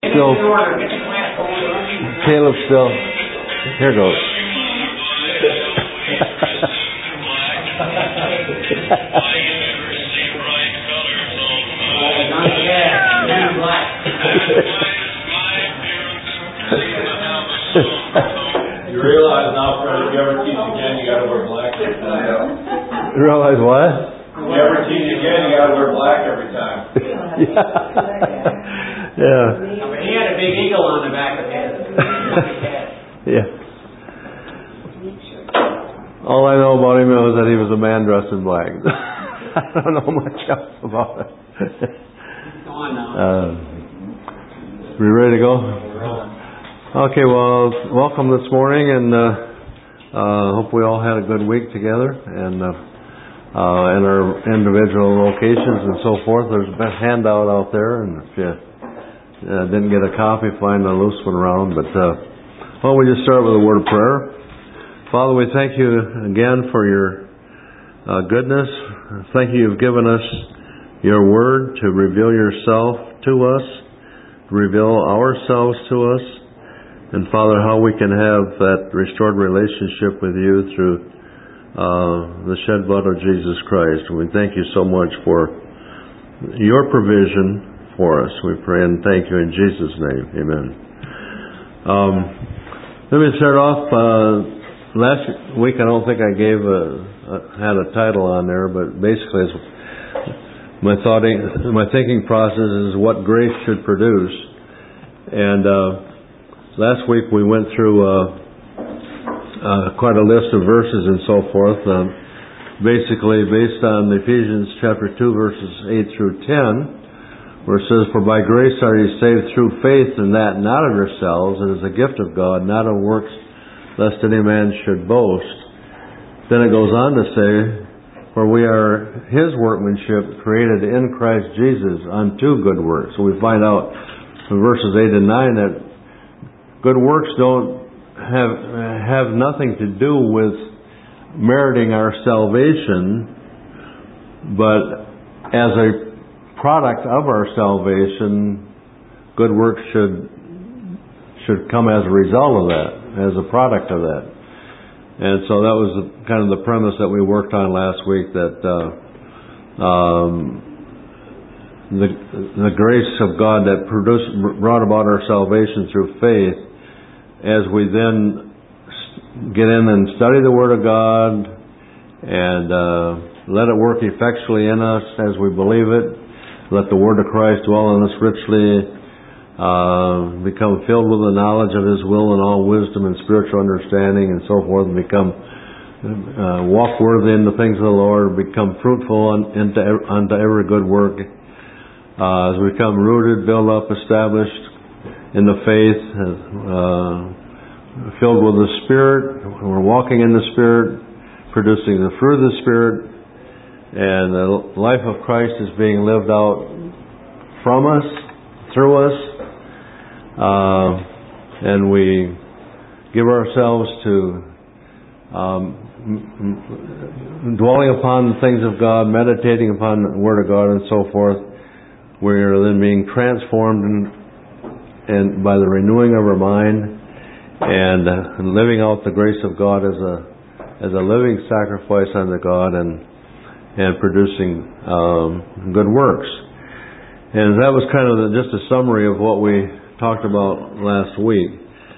still... Caleb's still... Here goes. You realize now, Fred, if you ever teach again, you gotta wear black every time. You realize what? If you ever teach again, you gotta wear black every time. Yeah. But he had a big eagle on the back of his. Yeah. All I know about him is that he was a man dressed in black. I don't know much else about it. Go on now. We ready to go? Okay, well, welcome this morning, and hope we all had a good week together, and in our individual locations and so forth. There's a handout out there, and if you didn't get a copy, find a loose one around. But why don't we just start with a word of prayer? Father, we thank you again for your goodness. Thank you, you've given us your word to reveal yourself to us, to reveal ourselves to us. And Father, how we can have that restored relationship with you through the shed blood of Jesus Christ. And we thank you so much for your provision for us. We pray and thank you in Jesus' name. Amen. Let me start off. Last week, I don't think I had a title on there, but basically, my thinking process is what grace should produce. And last week we went through quite a list of verses and so forth, basically based on Ephesians chapter 2 verses 8 through 10, where it says, "For by grace are ye saved through faith, and that not of yourselves, it is a gift of God, not of works, lest any man should boast." Then it goes on to say, "For we are his workmanship, created in Christ Jesus unto good works." So we find out in verses 8 and 9 that good works don't have nothing to do with meriting our salvation, but as a product of our salvation, good works should come as a result of that, as a product of that. And so that was kind of the premise that we worked on last week, that the grace of God that brought about our salvation through faith, as we then get in and study the Word of God and let it work effectually in us as we believe it, let the Word of Christ dwell in us richly, become filled with the knowledge of His will and all wisdom and spiritual understanding and so forth, and become walk worthy in the things of the Lord, become fruitful unto every good work, as we become rooted, built up, established in the faith, filled with the Spirit. We're walking in the Spirit, producing the fruit of the Spirit, and the life of Christ is being lived out from us, through us, and we give ourselves to dwelling upon the things of God, meditating upon the Word of God and so forth. We are then being transformed and by the renewing of our mind, and living out the grace of God as a living sacrifice unto God, and producing good works. And that was kind of just a summary of what we talked about last week.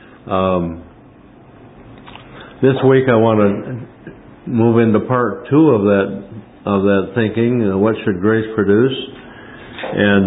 This week I want to move into part 2 of that thinking. What should grace produce? And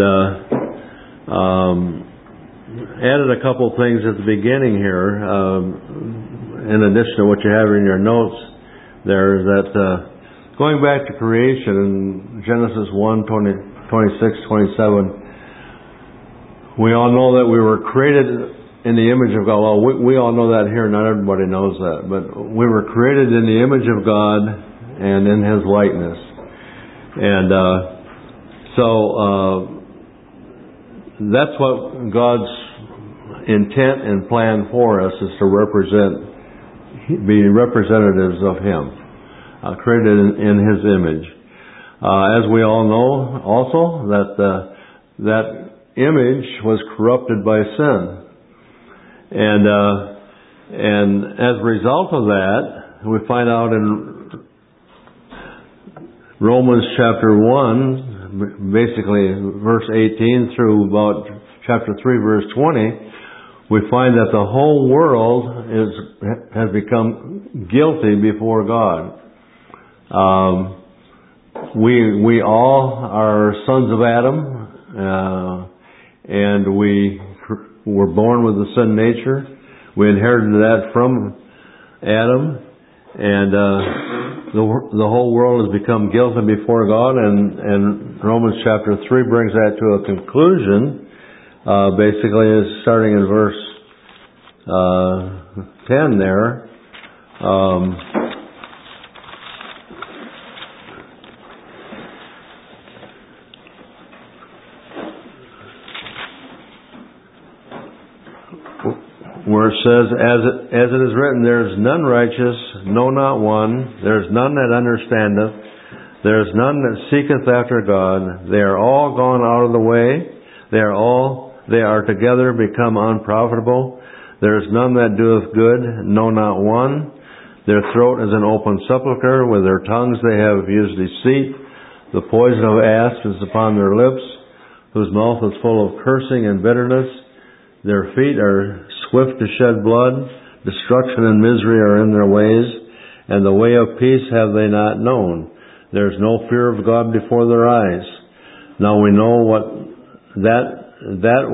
added a couple things at the beginning here, in addition to what you have in your notes there, that going back to creation in Genesis 1:26-27, we all know that we were created in the image of God. Well, we all know that here, not everybody knows that, but we were created in the image of God and in His likeness. And so that's what God's intent and plan for us is to be representatives of Him, created in His image. As we all know, also that image was corrupted by sin. And as a result of that, we find out in Romans chapter 1, basically verse 18 through about chapter 3 verse 20, we find that the whole world has become guilty before God. We all are sons of Adam, and we were born with the sin nature. We inherited that from Adam, and the whole world has become guilty before God, and Romans chapter 3 brings that to a conclusion. Basically, is starting in verse 10 there. Where it says, as it is written, there is none righteous, no, not one. There is none that understandeth. There is none that seeketh after God. They are all gone out of the way. They are together become unprofitable. There is none that doeth good, no, not one. Their throat is an open sepulchre. With their tongues they have used deceit. The poison of asp is upon their lips, whose mouth is full of cursing and bitterness. Their feet are swift to shed blood. Destruction and misery are in their ways, and the way of peace have they not known. There is no fear of God before their eyes. Now we know that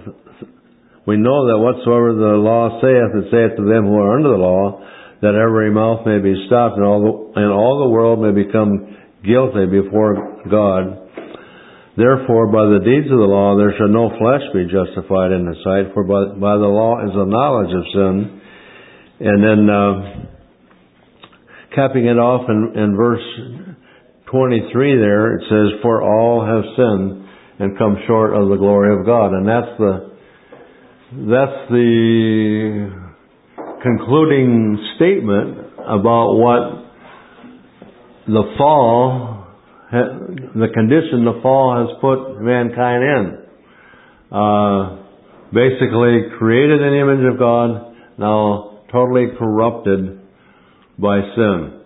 whatsoever the law saith, it saith to them who are under the law, that every mouth may be stopped, and all the world may become guilty before God. Therefore, by the deeds of the law, there shall no flesh be justified in His sight, for by the law is the knowledge of sin. And then, capping it off in verse 23 there, it says, for all have sinned and come short of the glory of God. And that's the concluding statement about what the fall, the condition the fall has put mankind in. Basically created in the image of God, now totally corrupted by sin.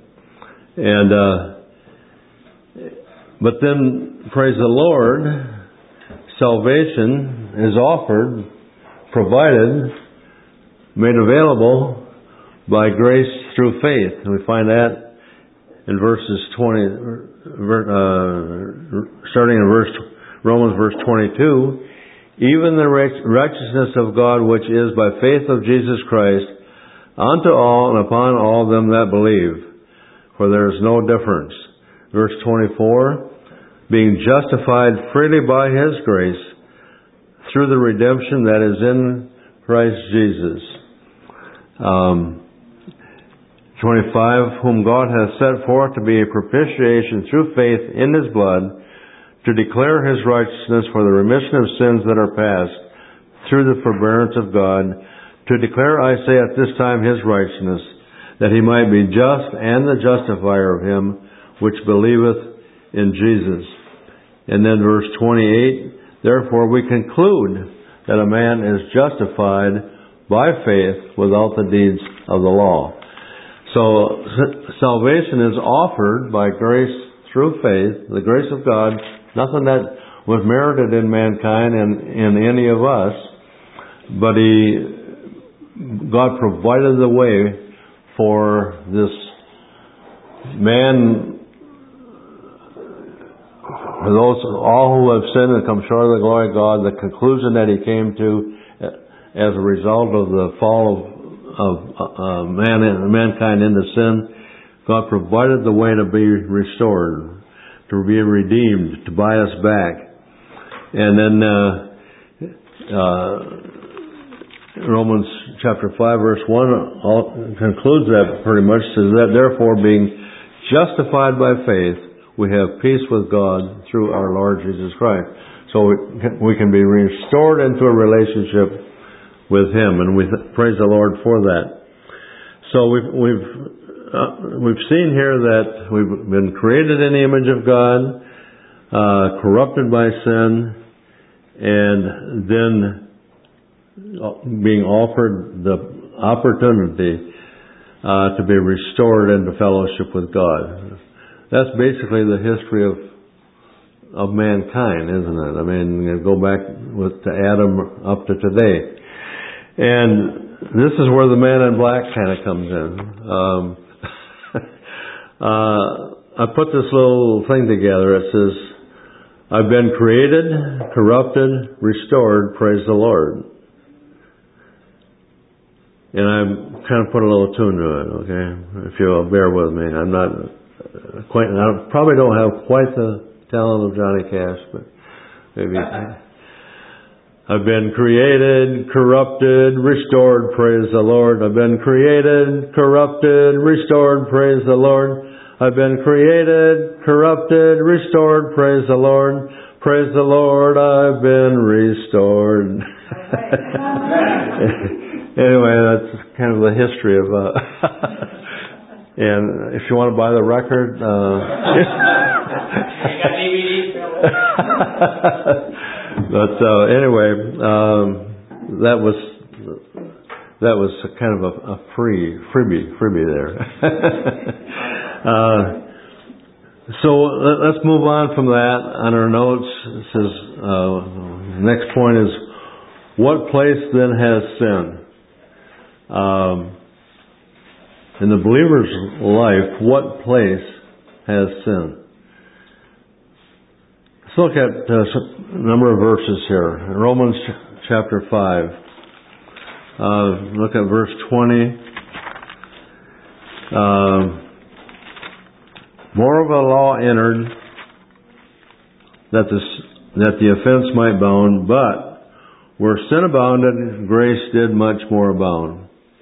But then, praise the Lord, salvation is offered, provided, made available by grace through faith. And we find that in verses 20, starting in Romans verse 22, even the righteousness of God which is by faith of Jesus Christ unto all and upon all them that believe, for there is no difference. Verse 24, being justified freely by His grace through the redemption that is in Christ Jesus. 25, whom God hath set forth to be a propitiation through faith in His blood, to declare His righteousness for the remission of sins that are past, through the forbearance of God, to declare, I say, at this time His righteousness, that He might be just and the justifier of him which believeth in Jesus. And then verse 28, therefore we conclude that a man is justified by faith without the deeds of the law. So salvation is offered by grace through faith, the grace of God, nothing that was merited in mankind and in any of us, but God provided the way for this man, for those all who have sinned and come short of the glory of God. The conclusion that He came to as a result of the fall of mankind into sin, God provided the way to be restored, to be redeemed, to buy us back. And then Romans chapter 5 verse 1 concludes that pretty much, says that therefore being justified by faith, we have peace with God through our Lord Jesus Christ. So we can be restored into a relationship with Him, and we praise the Lord for that. So we've seen here that we've been created in the image of God, corrupted by sin, and then being offered the opportunity to be restored into fellowship with God. That's basically the history of mankind, isn't it? I mean, you go back to Adam up to today. And this is where the man in black kind of comes in. I put this little thing together. It says, I've been created, corrupted, restored, praise the Lord. And I kind of put a little tune to it, okay? If you'll bear with me. I'm not quite, I probably don't have quite the talent of Johnny Cash, but maybe. I've been created, corrupted, restored, praise the Lord. I've been created, corrupted, restored, praise the Lord. I've been created, corrupted, restored, praise the Lord. Praise the Lord, I've been restored. Anyway, that's kind of the history of, and if you want to buy the record, You got DVDs? but anyway, that was kind of a freebie there. So let's move on from that. On our notes, it says, next point is, what place then has sin? In the believer's life, what place has sin? Let's look at a number of verses here. In Romans chapter 5. Look at verse 20. More of a law entered that the offense might abound, but where sin abounded, grace did much more abound.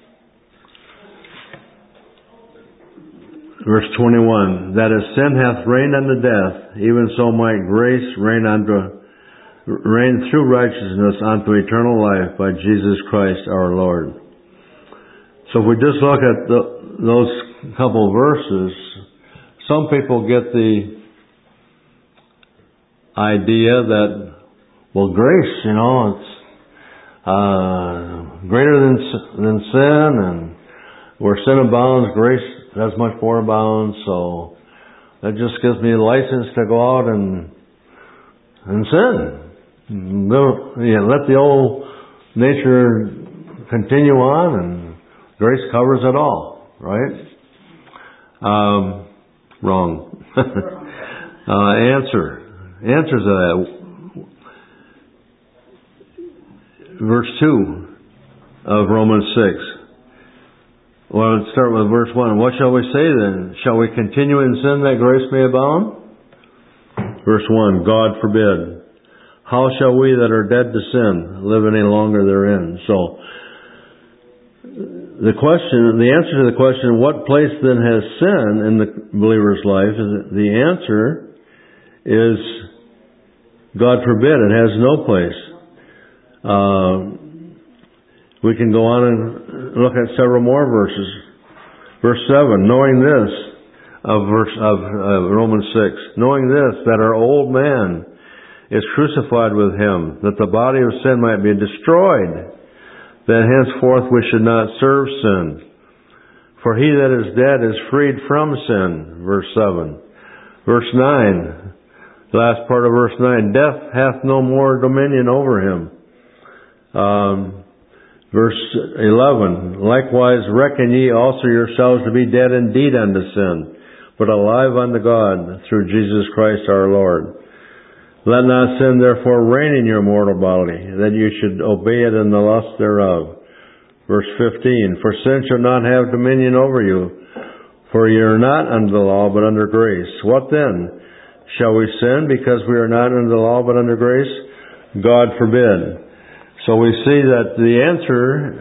Verse 21, that as sin hath reigned unto death, even so might grace reign through righteousness unto eternal life by Jesus Christ our Lord. So if we just look at those couple verses, some people get the idea that, well, grace, it's greater than sin, and where sin abounds, grace does much more abound, so that just gives me a license to go out and sin. Let the old nature continue on, and grace covers it all, right? Wrong. Answer to that. Verse 2 of Romans 6. Well, let's start with verse 1. What shall we say then? Shall we continue in sin that grace may abound? Verse 1, God forbid. How shall we that are dead to sin live any longer therein? So, the answer to the question, what place then has sin in the believer's life? The answer is, God forbid, it has no place. We can go on and look at several more verses. Verse 7, knowing this, of Romans 6, knowing this, that our old man is crucified with him, that the body of sin might be destroyed, that henceforth we should not serve sin. For he that is dead is freed from sin. Verse 7. Verse 9, the last part of verse 9, death hath no more dominion over him. Verse 11, likewise reckon ye also yourselves to be dead indeed unto sin, but alive unto God through Jesus Christ our Lord. Let not sin therefore reign in your mortal body, that you should obey it in the lust thereof. Verse 15, for sin shall not have dominion over you, for ye are not under the law, but under grace. What then? Shall we sin because we are not under the law, but under grace? God forbid. So we see that the answer,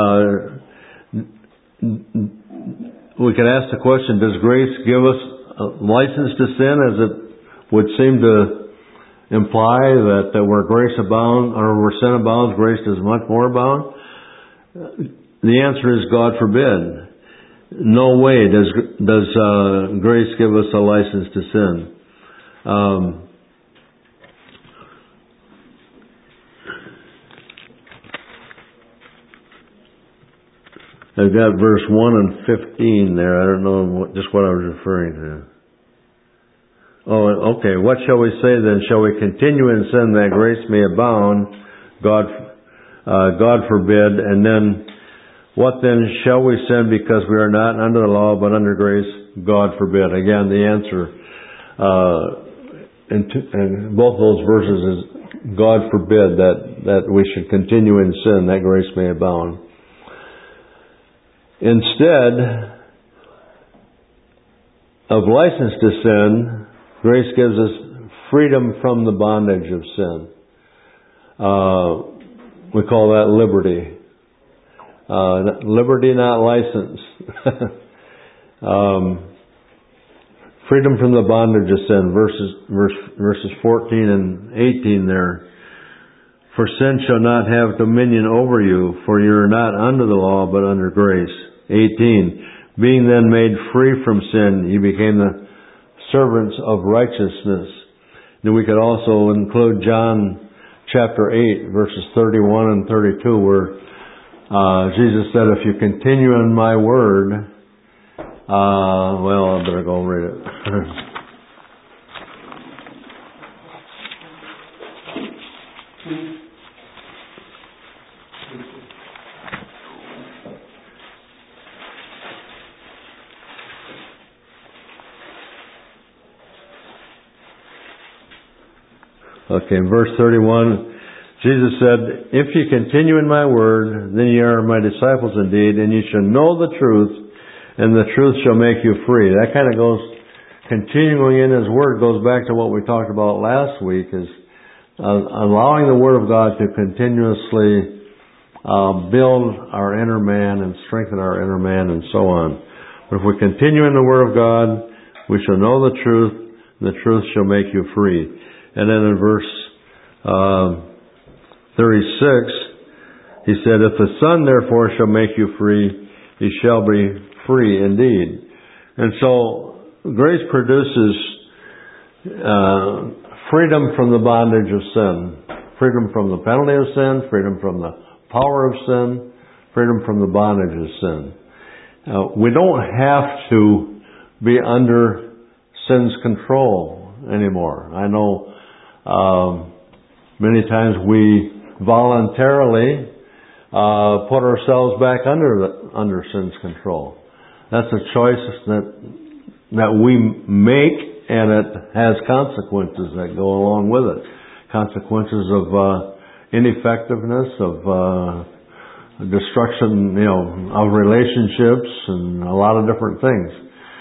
we can ask the question, does grace give us a license to sin, as it would seem to imply that where grace abounds, or where sin abounds, grace does much more abound? The answer is God forbid. No way does grace give us a license to sin. I've got verse 1 and 15 there. I don't know just what I was referring to. Oh, okay. What shall we say then? Shall we continue in sin that grace may abound? God forbid. And then, what then shall we sin because we are not under the law but under grace? God forbid. Again, the answer in both those verses is God forbid that we should continue in sin that grace may abound. Instead of license to sin, grace gives us freedom from the bondage of sin. We call that liberty. Liberty, not license. Freedom from the bondage of sin. Verses 14 and 18 there. For sin shall not have dominion over you, for you are not under the law, but under grace. 18. Being then made free from sin, you became the servants of righteousness. Then we could also include John chapter 8, verses 31 and 32, where Jesus said, if you continue in my word, I better go read it. Okay, in verse 31, Jesus said, if you continue in my word, then ye are my disciples indeed, and ye shall know the truth, and the truth shall make you free. That kind of goes, continuing in His word goes back to what we talked about last week, is allowing the word of God to continuously build our inner man and strengthen our inner man and so on. But if we continue in the word of God, we shall know the truth, and the truth shall make you free. And then in verse 36, He said, if the Son therefore shall make you free, ye shall be free indeed. And so, grace produces freedom from the bondage of sin, freedom from the penalty of sin, freedom from the power of sin, freedom from the bondage of sin. We don't have to be under sin's control anymore. I know many times we voluntarily put ourselves back under sin's control. That's a choice that we make, and it has consequences that go along with it. Consequences of ineffectiveness, of destruction, of relationships, and a lot of different things.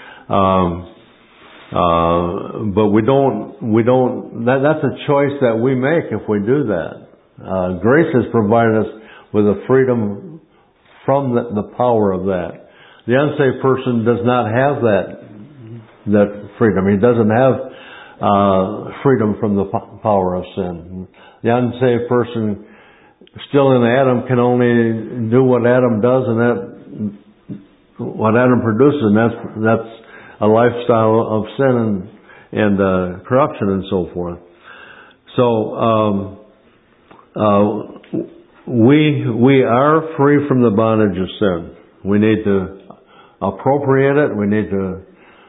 But that's a choice that we make if we do that. Grace has provided us with a freedom from the power of that. The unsaved person does not have that freedom. He doesn't have freedom from the power of sin. The unsaved person, still in Adam, can only do what Adam does, and what Adam produces, and that's a lifestyle of sin and corruption and so forth. So we are free from the bondage of sin. We need to appropriate it. We need to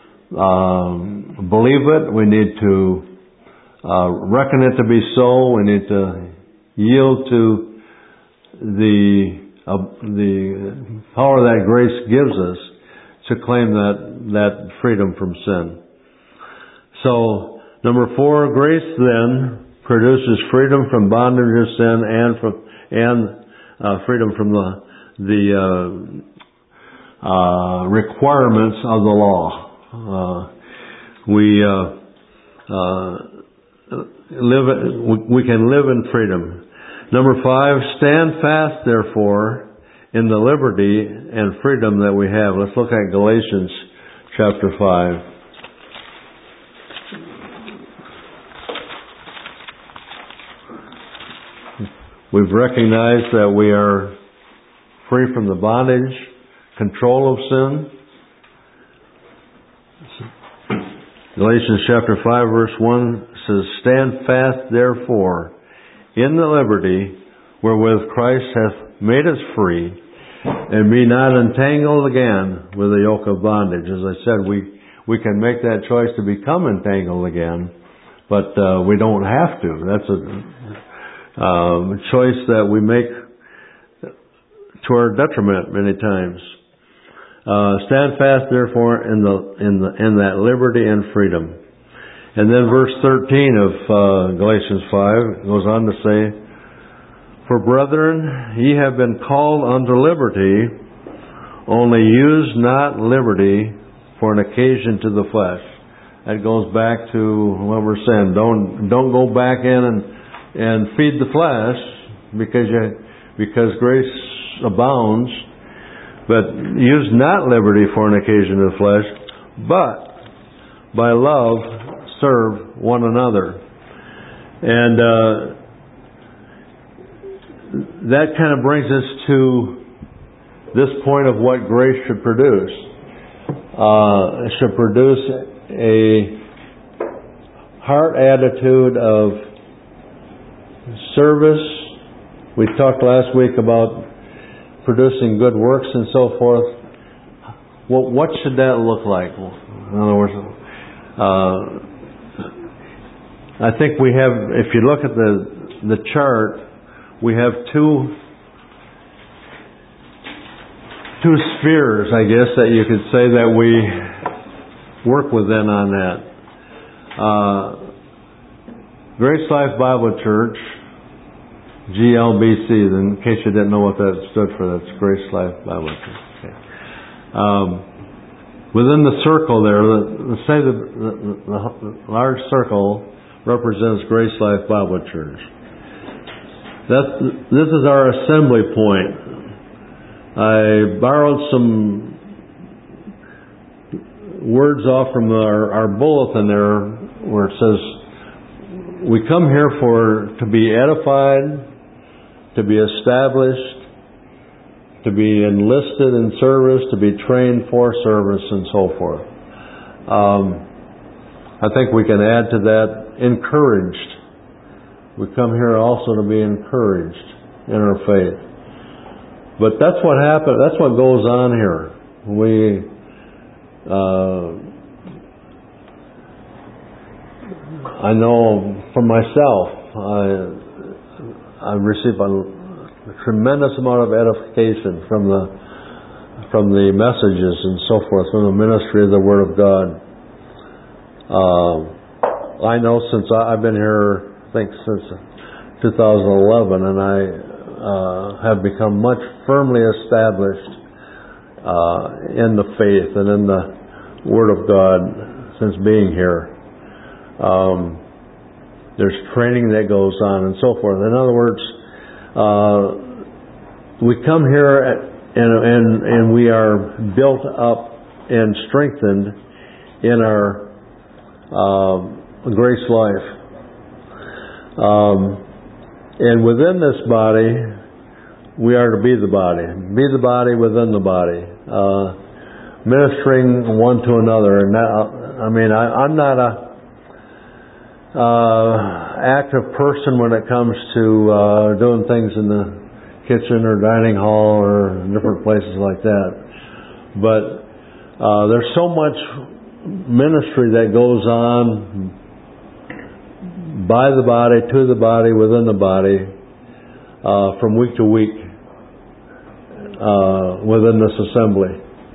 believe it. We need to reckon it to be so. We need to yield to the power that grace gives us to claim that freedom from sin. So, number 4, grace then produces freedom from bondage of sin and freedom from the requirements of the law. We can live in freedom. Number 5, stand fast therefore in the liberty and freedom that we have. Let's look at Galatians chapter 5. We've recognized that we are free from the bondage, control of sin. Galatians chapter 5 verse 1 says, stand fast therefore in the liberty wherewith Christ hath made us free, and be not entangled again with the yoke of bondage. As I said, we can make that choice to become entangled again, but we don't have to. That's a choice that we make to our detriment many times. Stand fast, therefore, in that liberty and freedom. And then verse 13 of Galatians 5 goes on to say, for brethren, ye have been called unto liberty, only use not liberty for an occasion to the flesh. That goes back to what we're saying. Don't go back in and feed the flesh because grace abounds. But use not liberty for an occasion to the flesh, but by love serve one another. And that kind of brings us to this point of what grace should produce. It should produce a heart attitude of service. We talked last week about producing good works and so forth. What should that look like? In other words, I think we have, if you look at the chart, we have two spheres, I guess, that you could say that we work within on that. Grace Life Bible Church, GLBC, in case you didn't know what that stood for, that's Grace Life Bible Church. Okay. Within the circle there, let's say the large circle represents Grace Life Bible Church. This is our assembly point. I borrowed some words off from our bulletin there where it says, we come here to be edified, to be established, to be enlisted in service, to be trained for service, and so forth. I think we can add to that, encouraged. We come here also to be encouraged in our faith. But that's what happens. That's what goes on here. I know for myself, I receive a tremendous amount of edification from the messages and so forth, from the ministry of the Word of God. I know since I've been here, I think since 2011, and I have become much firmly established in the faith and in the Word of God since being here. There's training that goes on and so forth. In other words, we come here and we are built up and strengthened in our grace life. And within this body, we are to be the body. Be the body within the body. Ministering one to another. And that, I'm not a active person when it comes to doing things in the kitchen or dining hall or different places like that. But there's so much ministry that goes on by the body, to the body, within the body, from week to week within this assembly.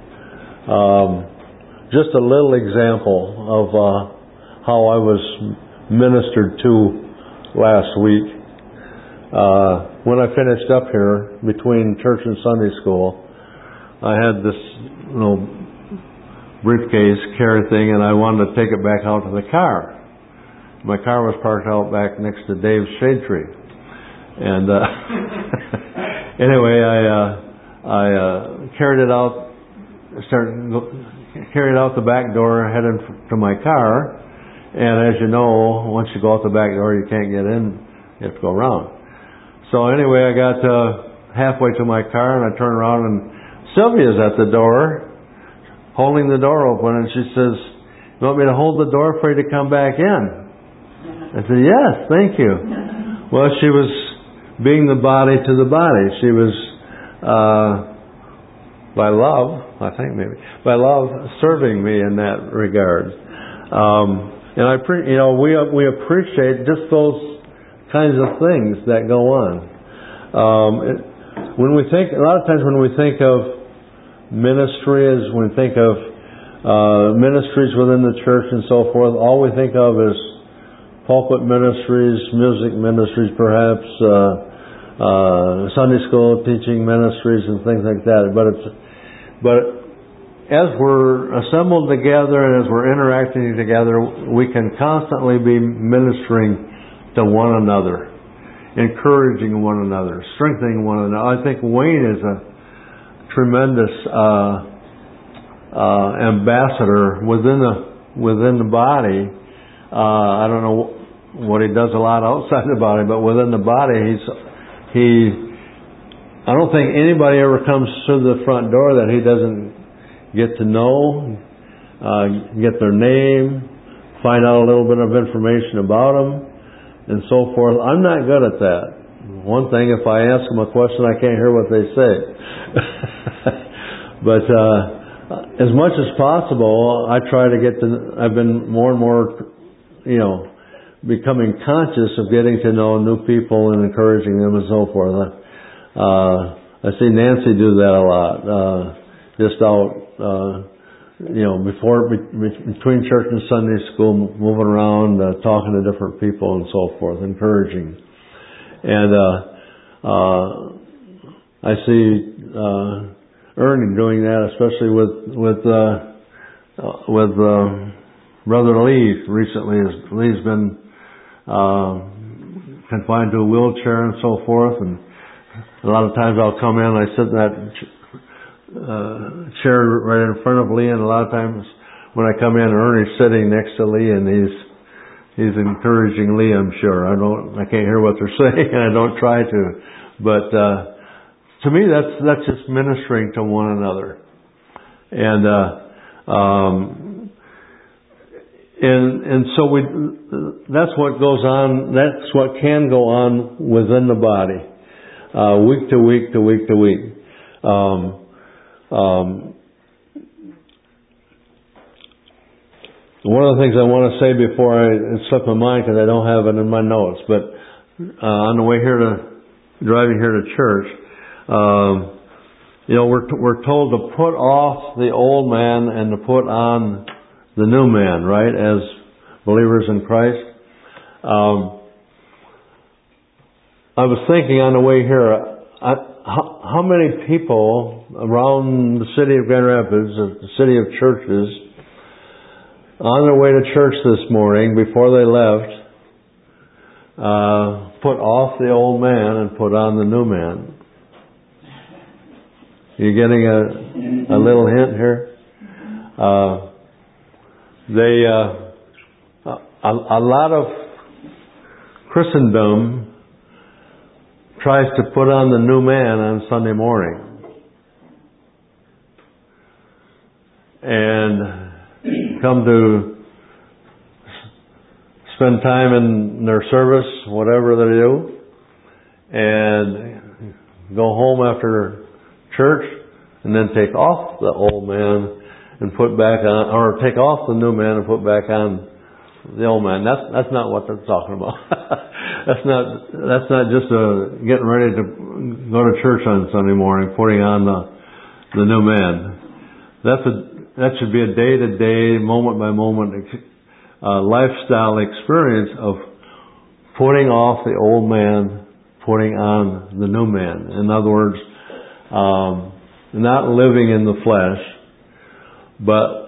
Just a little example of how I was ministered to last week. When I finished up here, between church and Sunday school, I had this briefcase carry thing, and I wanted to take it back out to the car. My car was parked out back next to Dave's shade tree. And anyway, I carried it out, carried out the back door, headed to my car. And as you know, once you go out the back door, you can't get in. You have to go around. So anyway, I got halfway to my car, and I turned around, and Sylvia's at the door, holding the door open, and she says, "You want me to hold the door for you to come back in?" I said, "Yes, thank you." Well, she was being the body to the body. She was by love, I think maybe, by love serving me in that regard. And we appreciate just those kinds of things that go on. When we think, a lot of times when we think of ministry, when we think of ministries within the church and so forth, all we think of is pulpit ministries, music ministries, perhaps Sunday school teaching ministries and things like that. But as we're assembled together and as we're interacting together, we can constantly be ministering to one another, encouraging one another, strengthening one another. I think Wayne is a tremendous ambassador within the body. I don't know what he does a lot outside the body, but within the body, I don't think anybody ever comes through the front door that he doesn't get to know, get their name, find out a little bit of information about them, and so forth. I'm not good at that. One thing, if I ask them a question, I can't hear what they say. But as much as possible, I try to I've been more and more, becoming conscious of getting to know new people and encouraging them and so forth. I see Nancy do that a lot. Just out, between church and Sunday school, moving around, talking to different people and so forth, encouraging. And I see Ernie doing that, especially with Brother Lee recently. Lee's been confined to a wheelchair and so forth, and a lot of times I'll come in and I sit in that chair right in front of Lee, and a lot of times when I come in, Ernie's sitting next to Lee, and he's encouraging Lee, I'm sure. I can't hear what they're saying, and I don't try to, but to me that's just ministering to one another. And so that's what goes on, that's what can go on within the body, week to week to week to week. One of the things I want to say before it slipped my mind, because I don't have it in my notes, but on the way driving here to church, we're told to put off the old man and to put on the new man, right, as believers in Christ. I was thinking on the way here, how many people around the city of Grand Rapids, the city of churches, on their way to church this morning, before they left, put off the old man and put on the new man? You getting a little hint here? A lot of Christendom tries to put on the new man on Sunday morning. And come to spend time in their service, whatever they do, and go home after church, and then take off the old man and put back on, or take off the new man and put back on the old man. That's not what they're talking about. That's not just getting ready to go to church on Sunday morning, putting on the new man. That should be a day-to-day, moment-by-moment lifestyle experience of putting off the old man, putting on the new man. In other words, not living in the flesh, but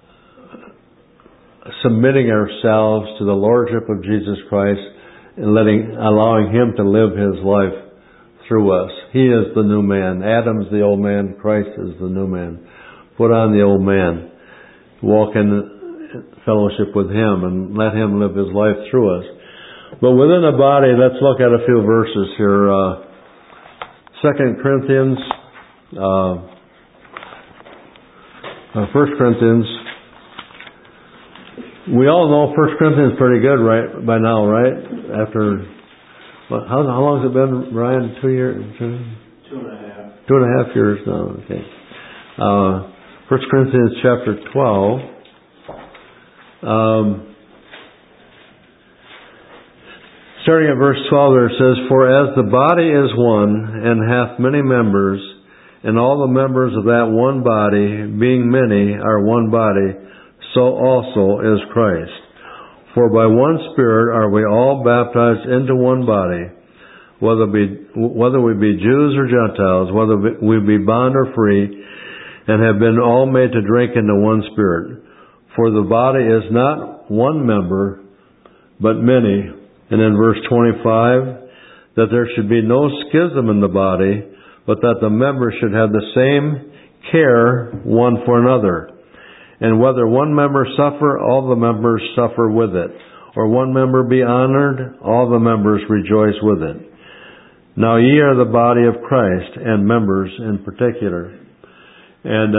submitting ourselves to the Lordship of Jesus Christ and allowing Him to live His life through us. He is the new man. Adam's the old man. Christ is the new man. Put on the old man. Walk in fellowship with Him and let Him live His life through us. But within the body, let's look at a few verses here. 2 Corinthians, 1 Corinthians. We all know 1 Corinthians is pretty good right by now, right? After, how long has it been, Brian? 2 years? 2.5. 2.5 years now, okay. 1 Corinthians chapter 12. Starting at verse 12 there it says, "For as the body is one, and hath many members, and all the members of that one body, being many, are one body, so also is Christ. For by one Spirit are we all baptized into one body, whether we be Jews or Gentiles, whether we be bond or free, and have been all made to drink into one Spirit. For the body is not one member, but many." And in verse 25, "That there should be no schism in the body, but that the members should have the same care one for another. And whether one member suffer, all the members suffer with it. Or one member be honored, all the members rejoice with it. Now ye are the body of Christ, and members in particular." And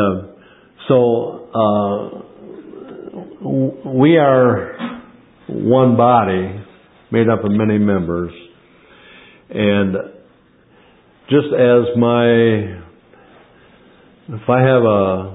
we are one body made up of many members. And just as if I have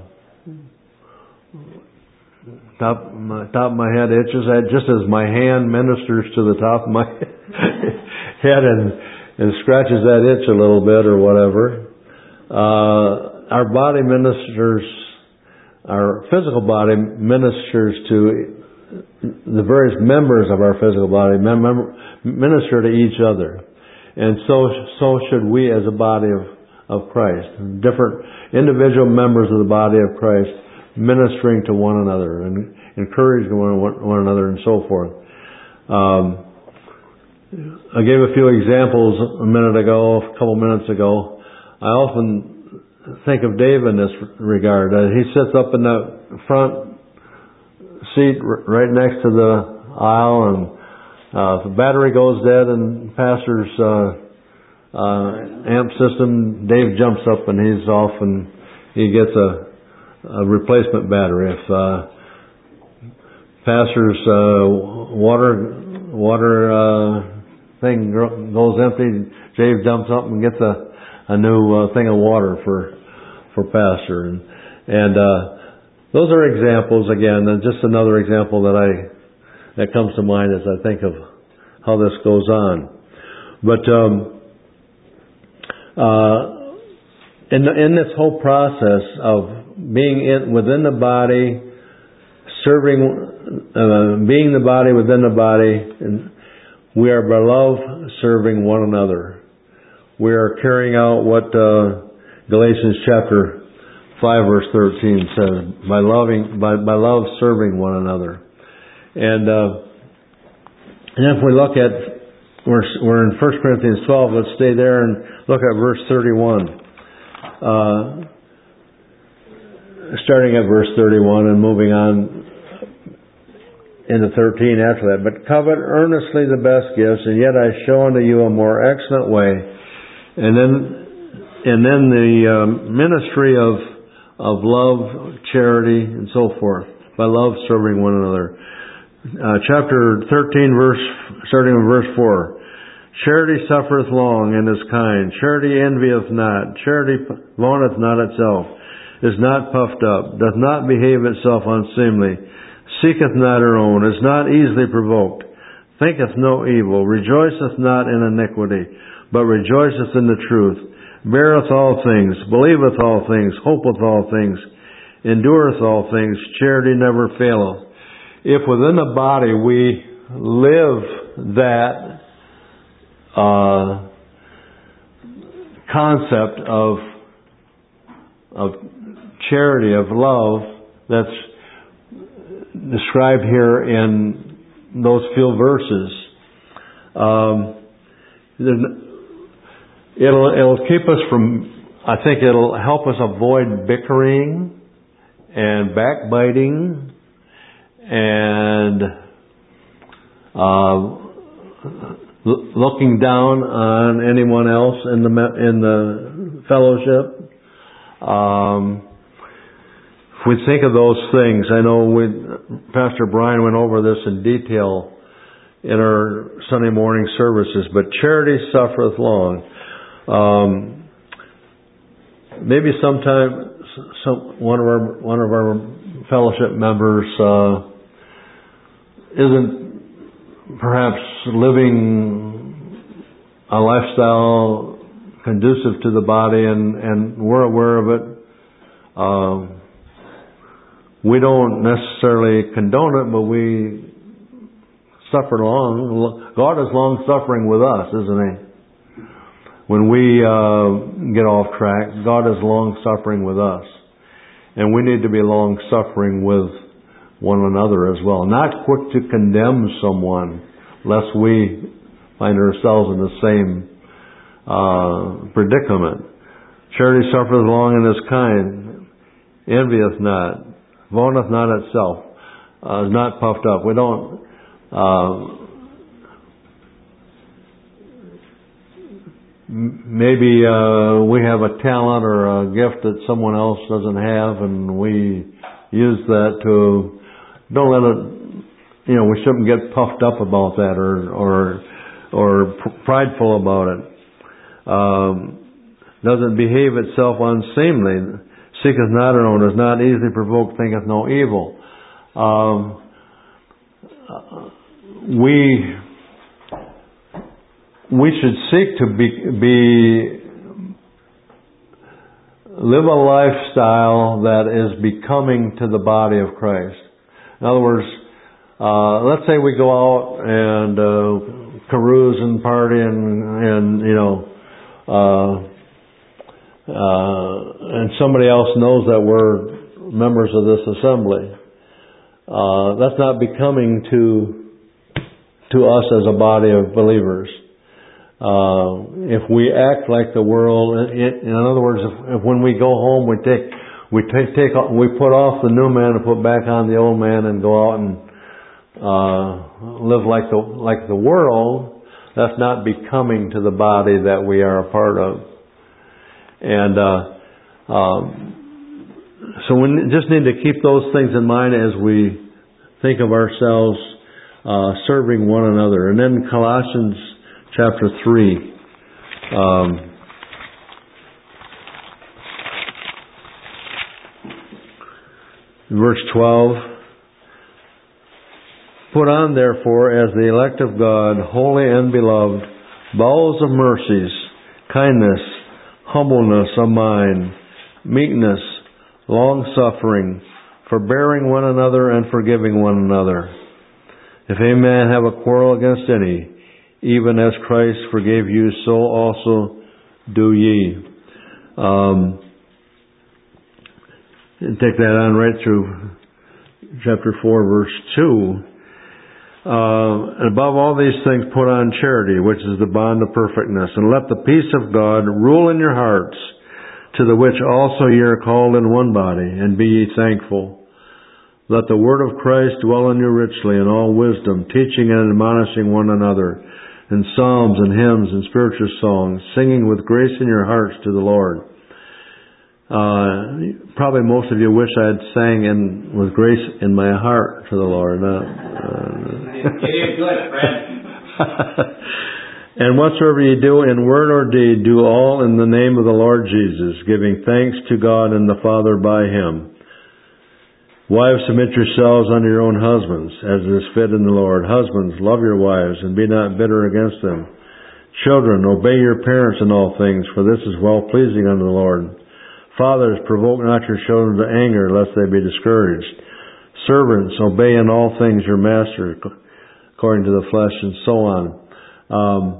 top of my head itches, just as my hand ministers to the top of my head and scratches that itch a little bit or whatever, our body ministers, our physical body ministers to the various members of our physical body, minister to each other. And so should we as a body of Christ. Different individual members of the body of Christ ministering to one another and encouraging one another and so forth. I gave a few examples a couple minutes ago. I often think of Dave in this regard. He sits up in the front seat right next to the aisle, and if the battery goes dead in Pastor's amp system, Dave jumps up and he's off and he gets a replacement battery. If Pastor's water thing goes empty, Dave jumps up and gets a new thing of water for Pastor. And those are examples, again, and just another example that comes to mind as I think of how this goes on. But in this whole process of being within the body, being the body within the body, and we are by love serving one another. We are carrying out what Galatians chapter 5 verse 13 says, by love serving one another. And if we look at, we're in 1 Corinthians 12, let's stay there and look at verse 31. Starting at verse 31 and moving on into 13 after that. "But covet earnestly the best gifts, and yet I show unto you a more excellent way." And then the ministry of love, charity, and so forth. By love serving one another. Chapter 13, starting in verse 4. "Charity suffereth long, and is kind. Charity envieth not. Charity vaunteth not itself. Is not puffed up. Doth not behave itself unseemly. Seeketh not her own. Is not easily provoked. Thinketh no evil. Rejoiceth not in iniquity, but rejoiceth in the truth. Beareth all things. Believeth all things. Hopeth all things. Endureth all things. Charity never faileth." If within the body we live that concept of charity, of love, that's described here in those few verses, it'll keep us from, I think it'll help us avoid bickering and backbiting and looking down on anyone else in the fellowship. If we think of those things, I know Pastor Brian went over this in detail in our Sunday morning services, but charity suffereth long. Maybe one of our fellowship members isn't perhaps living a lifestyle conducive to the body, and we're aware of it. We don't necessarily condone it, but we suffer long. God is long suffering with us, isn't He? When we get off track, God is long suffering with us. And we need to be long suffering with one another as well. Not quick to condemn someone, lest we find ourselves in the same predicament. Charity suffereth long and is kind, envieth not, vaunteth not itself, is not puffed up. We don't maybe we have a talent or a gift that someone else doesn't have, and we use that to, don't let it, we shouldn't get puffed up about that or prideful about it. Doesn't behave itself unseemly, seeketh not her own, is not easily provoked, thinketh no evil. We should seek to live a lifestyle that is becoming to the body of Christ. In other words, let's say we go out and carouse and party and somebody else knows that we're members of this assembly. That's not becoming to us as a body of believers. If we act like the world, in other words, if when we go home we put off the new man and put back on the old man and go out and live like the world, that's not becoming to the body that we are a part of. And so we just need to keep those things in mind as we think of ourselves serving one another. And then Colossians chapter 3. Verse 12. Put on therefore as the elect of God, holy and beloved, bowels of mercies, kindness, humbleness of mind, meekness, long-suffering, forbearing one another and forgiving one another. If any man have a quarrel against any, even as Christ forgave you, so also do ye. Take that on right through chapter 4, verse 2. And above all these things put on charity, which is the bond of perfectness. And let the peace of God rule in your hearts, to the which also ye are called in one body, and be ye thankful. Let the word of Christ dwell in you richly in all wisdom, teaching and admonishing one another in psalms and hymns and spiritual songs, singing with grace in your hearts to the Lord. Probably most of you wish I had sang with grace in my heart to the Lord. You did good, Fred. And whatsoever ye do in word or deed, do all in the name of the Lord Jesus, giving thanks to God and the Father by Him. Wives, submit yourselves unto your own husbands, as is fit in the Lord. Husbands, love your wives, and be not bitter against them. Children, obey your parents in all things, for this is well-pleasing unto the Lord. Fathers, provoke not your children to anger, lest they be discouraged. Servants, obey in all things your master, according to the flesh, and so on.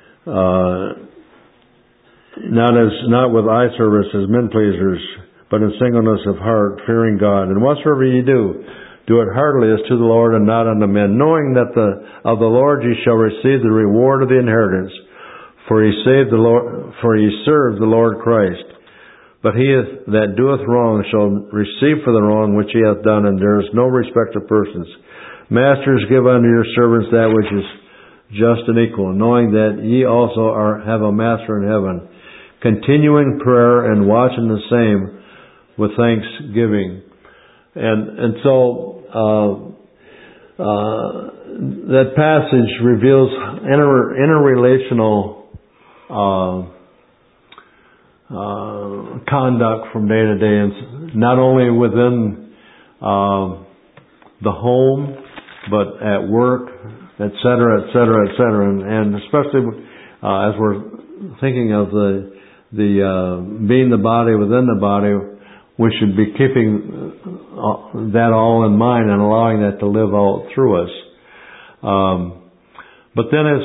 Not with eye service as men pleasers, but in singleness of heart, fearing God. And whatsoever ye do, do it heartily as to the Lord and not unto men, knowing that of the Lord ye shall receive the reward of the inheritance. For ye serve the Lord Christ. But he that doeth wrong shall receive for the wrong which he hath done, and there is no respect of persons. Masters, give unto your servants that which is just and equal, knowing that ye also have a master in heaven, continuing prayer and watching the same with thanksgiving. And so that passage reveals interrelational conduct from day to day, and not only within the home, but at work, et cetera, et cetera, et cetera. And especially as we're thinking of the being the body within the body, we should be keeping that all in mind and allowing that to live out through us. But then as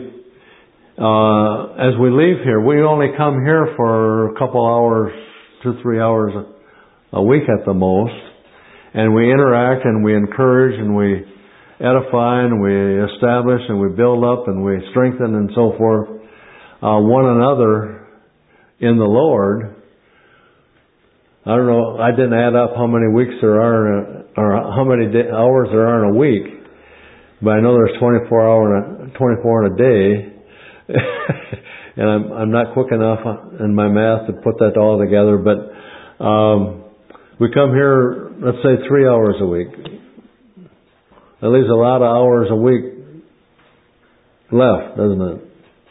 we leave here, we only come here for a couple hours, 2-3 hours a week at the most, and we interact and we encourage and we edify and we establish and we build up and we strengthen and so forth one another in the Lord. I don't know, I didn't add up how many weeks there are, or how many hours there are in a week, but I know there's 24 in a day, and I'm not quick enough in my math to put that all together, but we come here, let's say 3 hours a week. That leaves a lot of hours a week left, doesn't it?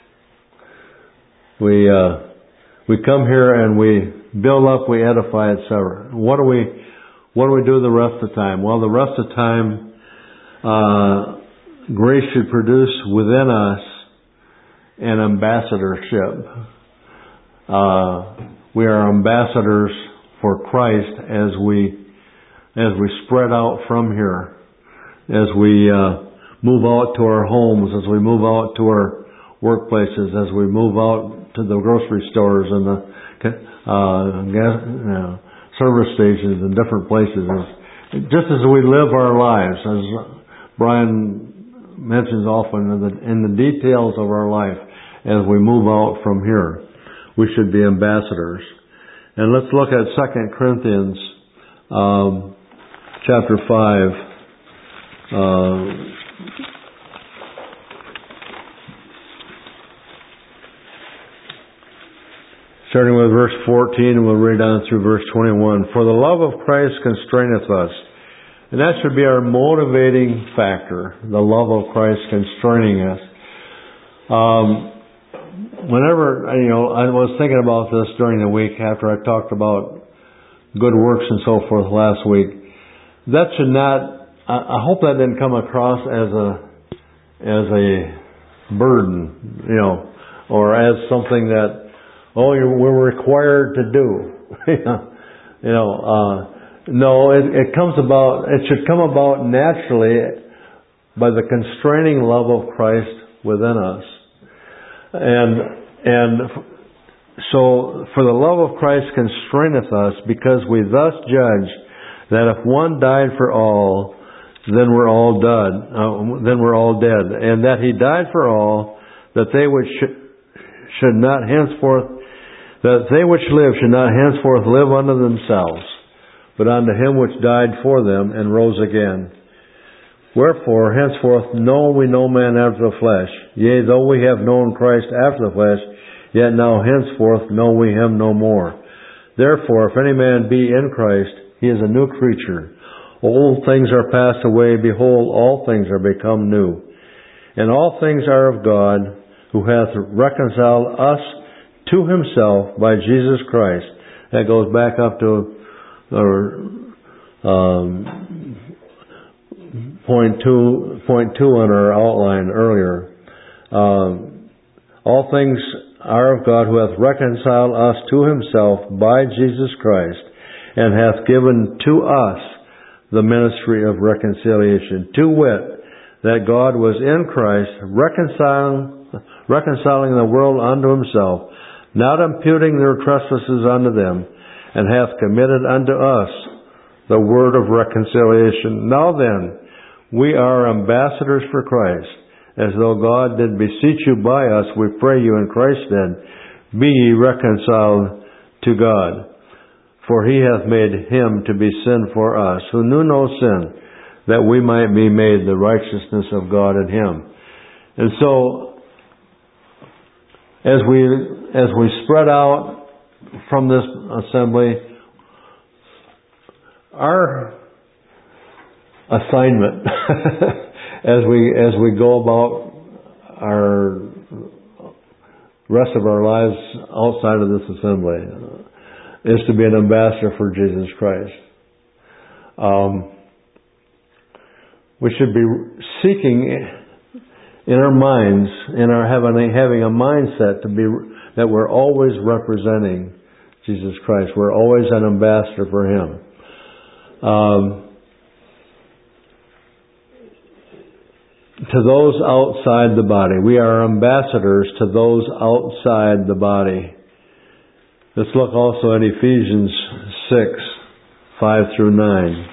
We come here and we build up, we edify, etc. What do we do the rest of the time? Well, the rest of the time, grace should produce within us an ambassadorship. We are ambassadors for Christ as we spread out from here, as we move out to our homes, as we move out to our workplaces, as we move out to the grocery stores and the service stations and different places. Just as we live our lives, as Brian mentions often, in the details of our life, as we move out from here, we should be ambassadors. And let's look at 2 Corinthians chapter 5. Starting with verse 14, and we'll read on through verse 21. For the love of Christ constraineth us. And that should be our motivating factor, the love of Christ constraining us. Whenever, I was thinking about this during the week after I talked about good works and so forth last week. That should not, I hope that didn't come across as a burden, or as something that, we're required to do. No, it comes about, it should come about naturally by the constraining love of Christ within us. And so, for the love of Christ constraineth us, because we thus judge that if one died for all, then we're all dead. And that he died for all, that they which live should not henceforth live unto themselves, but unto him which died for them and rose again. Wherefore, henceforth know we no man after the flesh. Yea, though we have known Christ after the flesh, yet now henceforth know we him no more. Therefore, if any man be in Christ, he is a new creature. Old things are passed away, behold, all things are become new. And all things are of God, who hath reconciled us to himself by Jesus Christ. That goes back up to point two in our outline earlier. All things are of God, who hath reconciled us to himself by Jesus Christ, and hath given to us the ministry of reconciliation, to wit, that God was in Christ reconciling the world unto himself, not imputing their trespasses unto them, and hath committed unto us the word of reconciliation. Now then, we are ambassadors for Christ, as though God did beseech you by us, we pray you in Christ's stead, be ye reconciled to God. For he hath made him to be sin for us, who knew no sin, that we might be made the righteousness of God in him. And so, as we spread out from this assembly, our assignment as we go about our rest of our lives outside of this assembly is to be an ambassador for Jesus Christ. We should be seeking in our minds, having a mindset that we're always representing Jesus Christ. We're always an ambassador for Him. To those outside the body. We are ambassadors to those outside the body. Let's look also at Ephesians 6, 5 through 9.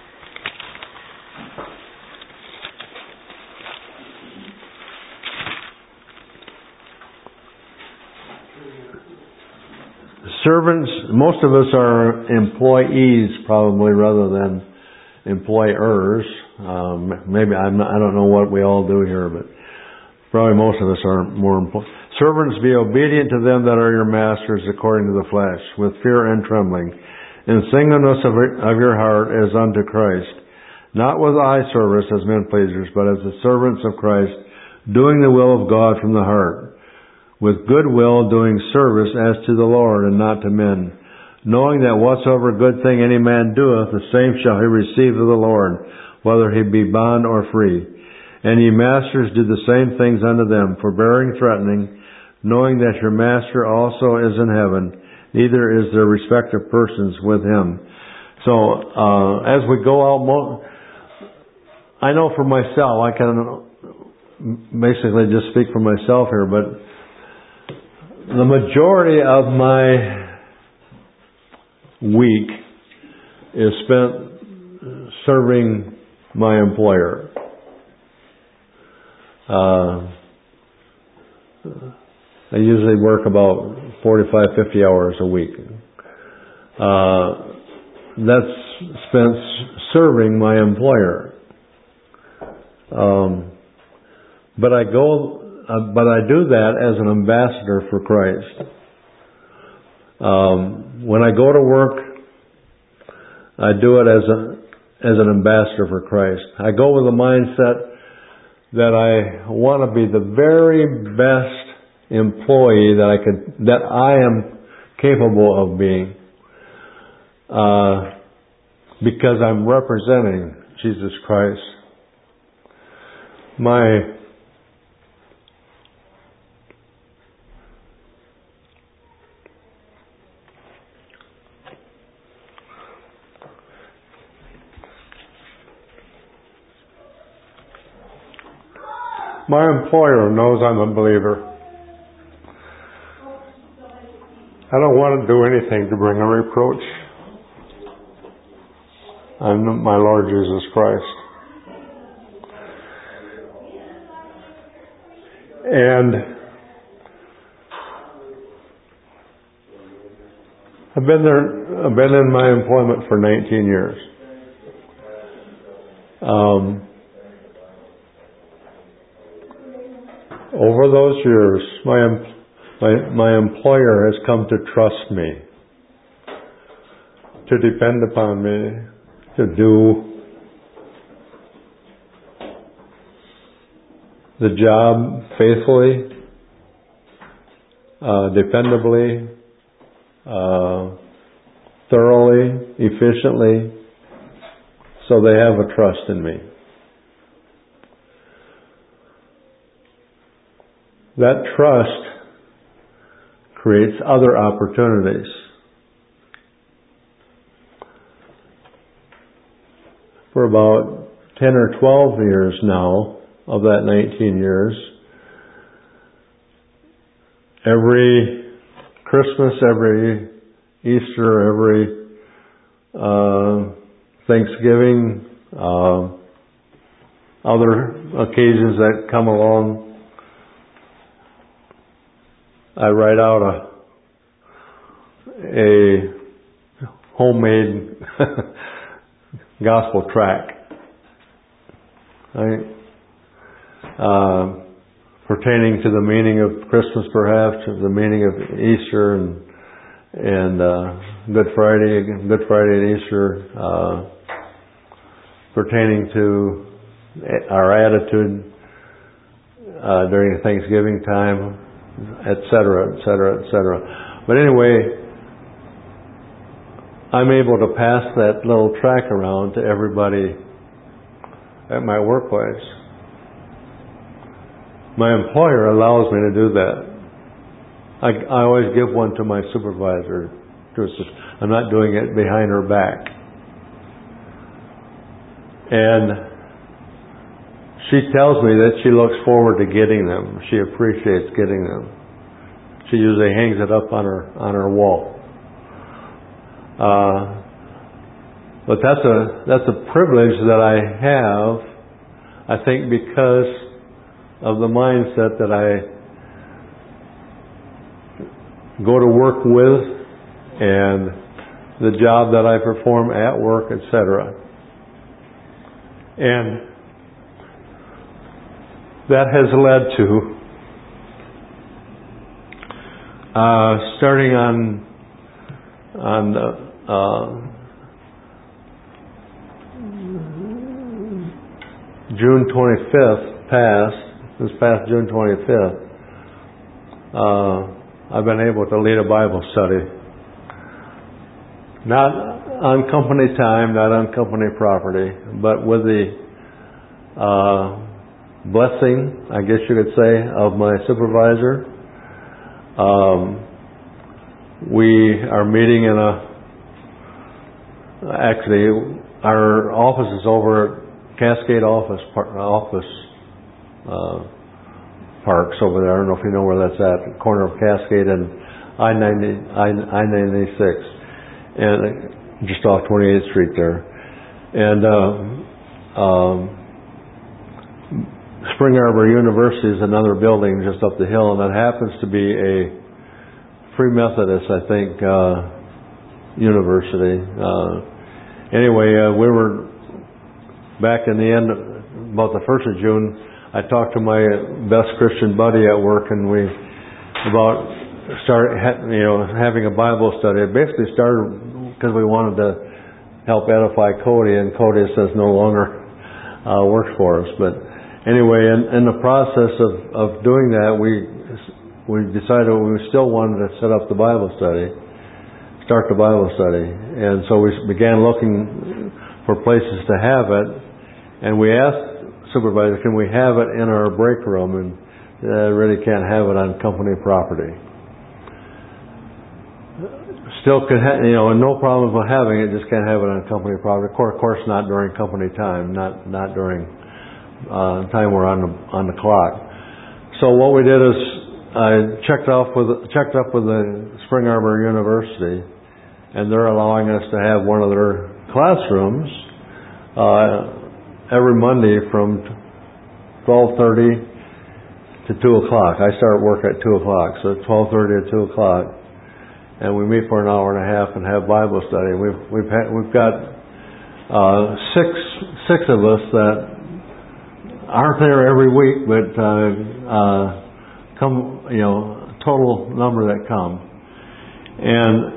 Servants, most of us are employees probably rather than employers. Maybe I don't know what we all do here, but probably most of us are more servants. Be obedient to them that are your masters according to the flesh, with fear and trembling, in singleness of your heart as unto Christ, not with eye service as men pleasers, but as the servants of Christ, doing the will of God from the heart, with good will doing service as to the Lord and not to men, knowing that whatsoever good thing any man doeth, the same shall he receive of the Lord, whether he be bond or free. And ye masters, do the same things unto them, forbearing, threatening, knowing that your master also is in heaven, neither is there respect of persons with him. So, as we go out, I know for myself, I can basically just speak for myself here, but the majority of my week is spent serving my employer. I usually work about 45, 50 hours a week. That's spent serving my employer. But I do that as an ambassador for Christ. When I go to work, I do it as an ambassador for Christ. I go with a mindset that I want to be the very best employee that I am capable of being, because I'm representing Jesus Christ. My employer knows I'm a believer. I don't want to do anything to bring a reproach on my Lord Jesus Christ. And I've been in my employment for 19 years. Over those years, my employer has come to trust me, to depend upon me, to do the job faithfully, dependably, thoroughly, efficiently, so they have a trust in me. That trust creates other opportunities. For about 10 or 12 years now, of that 19 years, every Christmas, every Easter, every Thanksgiving, other occasions that come along, I write out a homemade gospel tract, right? Pertaining to the meaning of Christmas, perhaps, or the meaning of Easter and Good Friday and Easter, pertaining to our attitude during Thanksgiving time, etc., etc., etc. But anyway, I'm able to pass that little track around to everybody at my workplace. My employer allows me to do that. I always give one to my supervisor. I'm not doing it behind her back. And she tells me that she looks forward to getting them. She appreciates getting them. She usually hangs it up on her wall. But that's a privilege that I have, I think, because of the mindset that I go to work with and the job that I perform at work, etc. And that has led to starting on June 25th, this past June 25th, I've been able to lead a Bible study. Not on company time, not on company property, but with the blessing, I guess you could say, of my supervisor. We are meeting in actually our office is over at Cascade Office Parks over there. I don't know if you know where that's at, the corner of Cascade and I-96, and just off 28th Street there. And Spring Arbor University is another building just up the hill, and that happens to be a Free Methodist, I think, university. Anyway, we were back in the end, about the 1st of June, I talked to my best Christian buddy at work, and we about having a Bible study. It basically started because we wanted to help edify Cody, and Cody says no longer works for us. But anyway, in the process of doing that, we decided we still wanted to set up the Bible study, start the Bible study, and so we began looking for places to have it, and we asked supervisor, can we have it in our break room? And really can't have it on company property. Still could no problem with having it, just can't have it on company property. Of course, not during company time, not during time we're on the clock. So what we did is I checked up with the Spring Arbor University, and they're allowing us to have one of their classrooms every Monday from 12:30 to 2 o'clock. I start work at 2 o'clock, so 12:30 to 2 o'clock, and we meet for an hour and a half and have Bible study. We've got six of us that aren't there every week, but come, total number that come, and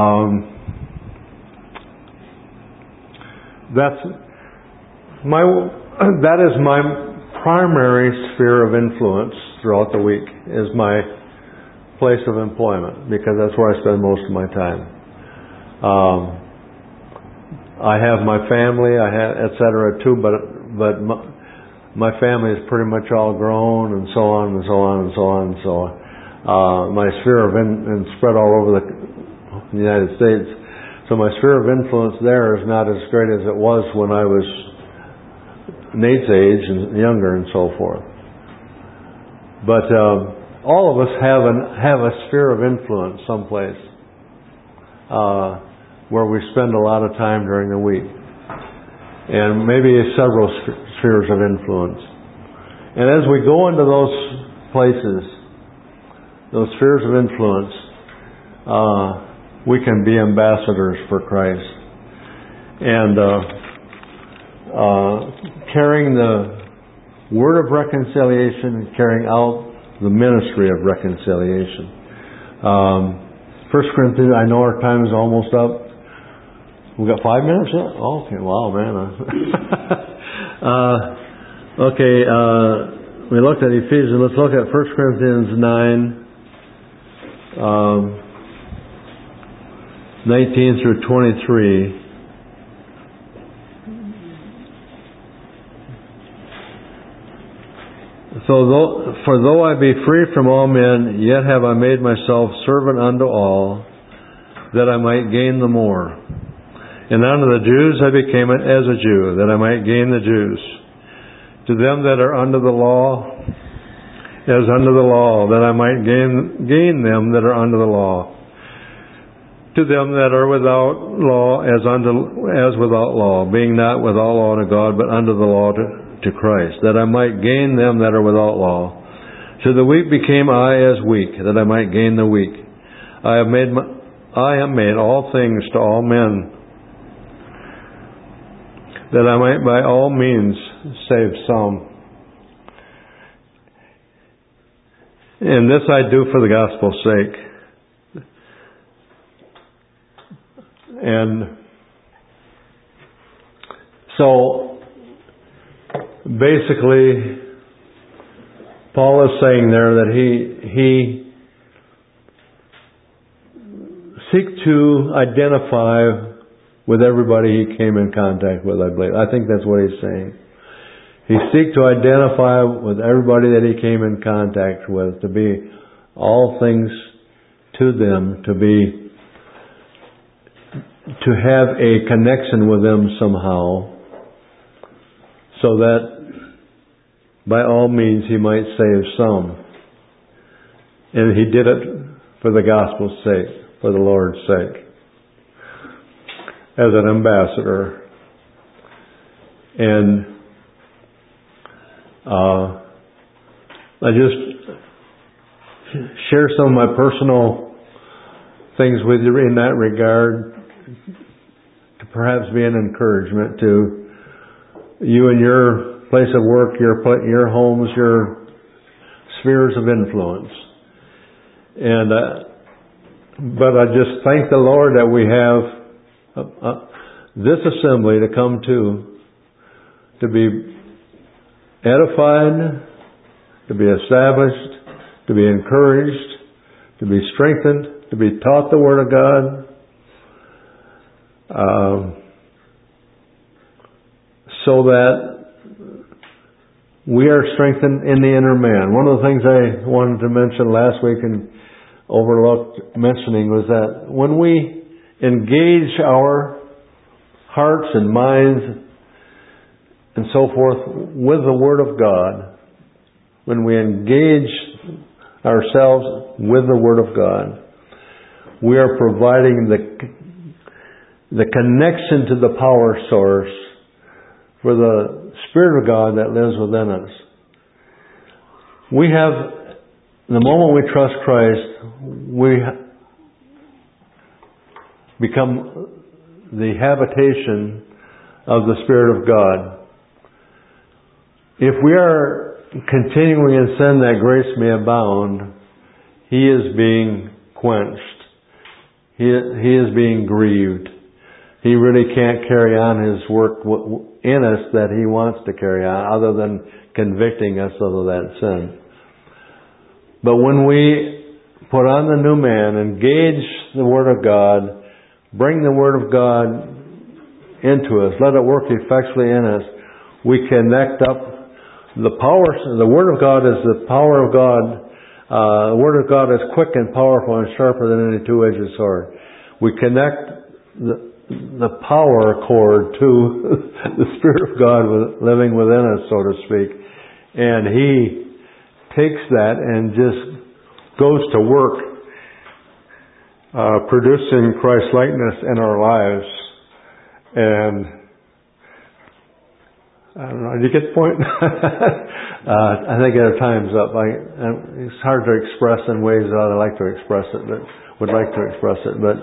that is my primary sphere of influence throughout the week, is my place of employment, because that's where I spend most of my time. I have my family, etc. too, but my family is pretty much all grown, and so on and so on and so on and so on. My sphere of and spread all over the United States. So my sphere of influence there is not as great as it was when I was Nate's age and younger and so forth. But all of us have a sphere of influence someplace where we spend a lot of time during the week, and maybe several spheres of influence. And as we go into those places, those spheres of influence, we can be ambassadors for Christ, and carrying the word of reconciliation and carrying out the ministry of reconciliation. 1 Corinthians, I know our time is almost up. We've got 5 minutes yet? Okay, wow, man. We looked at Ephesians. Let's look at 1 Corinthians 9. 19 through 23. For though I be free from all men, yet have I made myself servant unto all, that I might gain the more. And unto the Jews I became as a Jew, that I might gain the Jews. To them that are under the law, as under the law, that I might gain them that are under the law. To them that are without law, as without law, being not without law to God, but under the law to Christ, that I might gain them that are without law. To the weak became I as weak, that I might gain the weak. I have made all things to all men, that I might by all means save some. And this I do for the gospel's sake. And so, basically, Paul is saying there that he seek to identify with everybody he came in contact with, I believe. I think that's what he's saying. He seek to identify with everybody that he came in contact with, to be all things to them, to have a connection with them somehow, so that by all means he might save some. And he did it for the gospel's sake, for the Lord's sake, as an ambassador. And I just share some of my personal things with you in that regard, to perhaps be an encouragement to you and your place of work, your homes, your spheres of influence. And but I just thank the Lord that we have this assembly to come to be edified, to be established, to be encouraged, to be strengthened, to be taught the Word of God. So that we are strengthened in the inner man. One of the things I wanted to mention last week and overlooked mentioning was that when we engage our hearts and minds and so forth with the Word of God, when we engage ourselves with the Word of God, we are providing the connection to the power source for the Spirit of God that lives within us. We have, the moment we trust Christ, we become the habitation of the Spirit of God. If we are continuing in sin that grace may abound, He is being quenched. He is being grieved. He really can't carry on His work in us that He wants to carry on, other than convicting us of that sin. But when we put on the new man, engage the Word of God, bring the Word of God into us, let it work effectually in us, we connect up the power. The Word of God is the power of God. The Word of God is quick and powerful and sharper than any two-edged sword. We connect the power cord to the Spirit of God living within us, so to speak. And He takes that and just goes to work producing Christ-likeness in our lives. And I don't know, did you get the point? I think our time's up. It's hard to express in ways that I'd like to express it, but would like to express it. But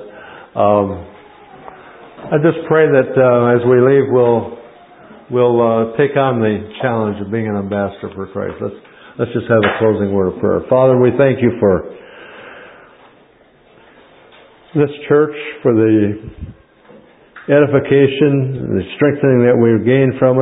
I just pray that as we leave, we'll take on the challenge of being an ambassador for Christ. Let's just have a closing word of prayer. Father, we thank You for this church, for the edification, the strengthening that we've gained from it.